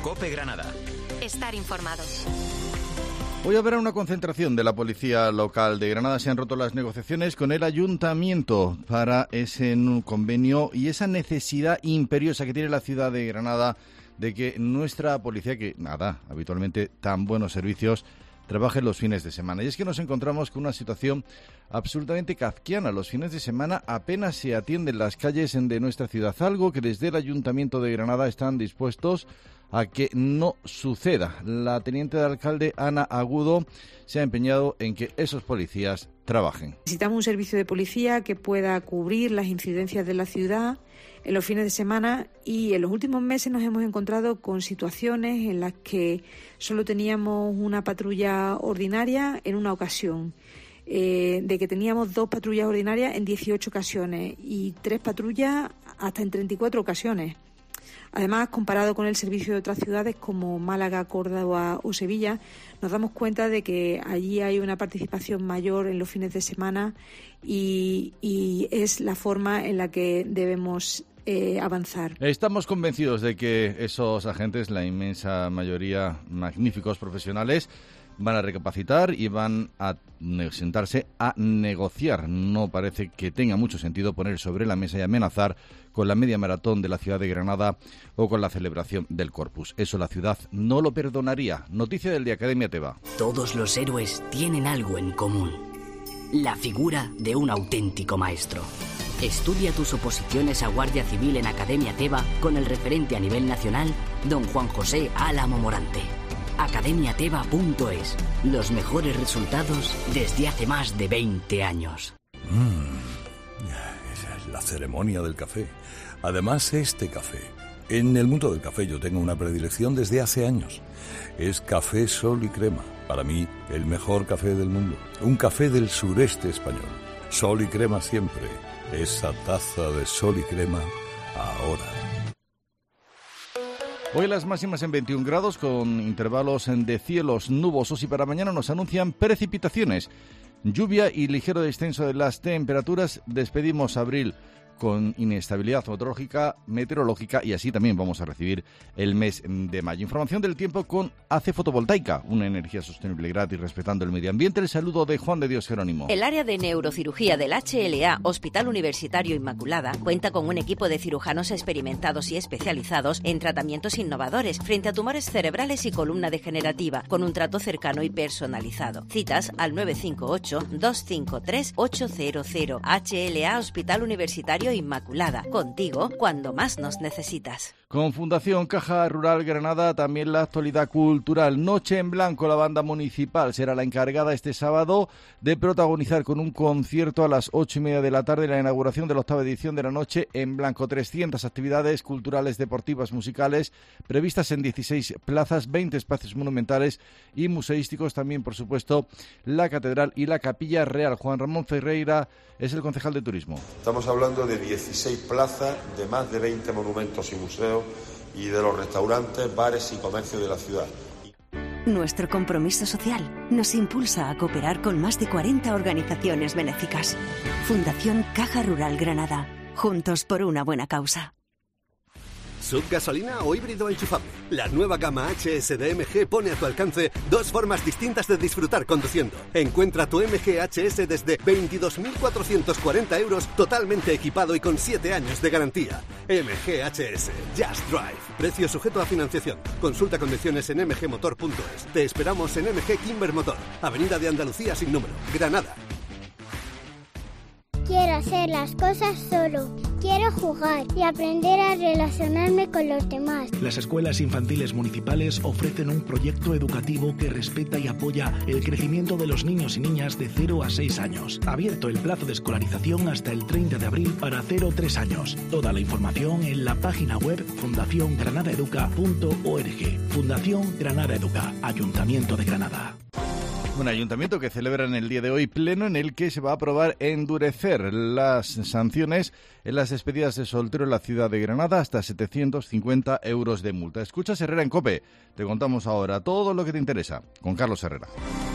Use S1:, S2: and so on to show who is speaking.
S1: COPE Granada.
S2: Estar informado.
S3: Hoy habrá una concentración de la policía local de Granada. Se han roto las negociaciones con el ayuntamiento para ese convenio y esa necesidad imperiosa que tiene la ciudad de Granada de que nuestra policía, que habitualmente tan buenos servicios, trabaje los fines de semana. Y es que nos encontramos con una situación absolutamente kafkiana. Los fines de semana apenas se atienden las calles de nuestra ciudad, algo que desde el Ayuntamiento de Granada están dispuestos a que no suceda. La teniente de alcalde, Ana Agudo, se ha empeñado en que esos policías trabajen.
S4: Necesitamos un servicio de policía que pueda cubrir las incidencias de la ciudad en los fines de semana, y en los últimos meses nos hemos encontrado con situaciones en las que solo teníamos una patrulla ordinaria en una ocasión, de que teníamos 2 patrullas ordinarias en 18 ocasiones y 3 patrullas hasta en 34 ocasiones. Además, comparado con el servicio de otras ciudades como Málaga, Córdoba o Sevilla, nos damos cuenta de que allí hay una participación mayor en los fines de semana y es la forma en la que debemos avanzar. Estamos convencidos de que esos agentes, la inmensa mayoría magníficos profesionales, van a recapacitar y van a sentarse a negociar. No parece que tenga mucho sentido poner sobre la mesa y amenazar con la media maratón de la ciudad de Granada o con la celebración del Corpus. Eso la ciudad no lo perdonaría. Noticia del día, Academia Teba.
S5: Todos los héroes tienen algo en común: la figura de un auténtico maestro. Estudia tus oposiciones a Guardia Civil en Academia Teba con el referente a nivel nacional, don Juan José Álamo Morante. academiateba.es. Los mejores resultados desde hace más de 20 años.
S6: Esa es la ceremonia del café. Además, este café. En el mundo del café yo tengo una predilección desde hace años. Es café Sol y Crema. Para mí, el mejor café del mundo. Un café del sureste español. Sol y Crema siempre. Esa taza de Sol y Crema ahora.
S3: Hoy las máximas en 21 grados con intervalos de cielos nubosos, y para mañana nos anuncian precipitaciones, lluvia y ligero descenso de las temperaturas. Despedimos abril con inestabilidad meteorológica y así también vamos a recibir el mes de mayo. Información del tiempo con AC Fotovoltaica, una energía sostenible, gratis, respetando el medio ambiente. El saludo de Juan de Dios Jerónimo.
S7: El área de neurocirugía del HLA Hospital Universitario Inmaculada cuenta con un equipo de cirujanos experimentados y especializados en tratamientos innovadores frente a tumores cerebrales y columna degenerativa, con un trato cercano y personalizado. Citas al 958-253-800. HLA Hospital Universitario Inmaculada, contigo cuando más nos necesitas.
S3: Con Fundación Caja Rural Granada, también la actualidad cultural. Noche en Blanco, la banda municipal será la encargada este sábado de protagonizar con un concierto a las 8:30 de la tarde la inauguración de la 8ª edición de la Noche en Blanco. 300 actividades culturales, deportivas, musicales, previstas en 16 plazas, 20 espacios monumentales y museísticos. También, por supuesto, la Catedral y la Capilla Real. Juan Ramón Ferreira es el concejal de Turismo.
S8: Estamos hablando de 16 plazas, de más de 20 monumentos y museos, y de los restaurantes, bares y comercios de la ciudad.
S9: Nuestro compromiso social nos impulsa a cooperar con más de 40 organizaciones benéficas. Fundación Caja Rural Granada. Juntos por una buena causa.
S10: ¿Subgasolina o híbrido enchufable? La nueva gama HS de MG pone a tu alcance 2 formas distintas de disfrutar conduciendo. Encuentra tu MG HS desde 22.440 euros, totalmente equipado y con 7 años de garantía. MG HS. Just Drive. Precio sujeto a financiación. Consulta condiciones en mgmotor.es. Te esperamos en MG Kimber Motor, Avenida de Andalucía sin número, Granada.
S11: Quiero hacer las cosas solo. Quiero jugar y aprender a relacionarme con los demás.
S12: Las escuelas infantiles municipales ofrecen un proyecto educativo que respeta y apoya el crecimiento de los niños y niñas de 0 a 6 años. Abierto el plazo de escolarización hasta el 30 de abril para 0-3 años. Toda la información en la página web fundaciongranadaeduca.org. Fundación Granada Educa, Ayuntamiento de Granada.
S3: Un ayuntamiento que celebra en el día de hoy pleno en el que se va a aprobar endurecer las sanciones en las despedidas de soltero en la ciudad de Granada hasta 750 euros de multa. Escuchas Herrera en COPE. Te contamos ahora todo lo que te interesa con Carlos Herrera.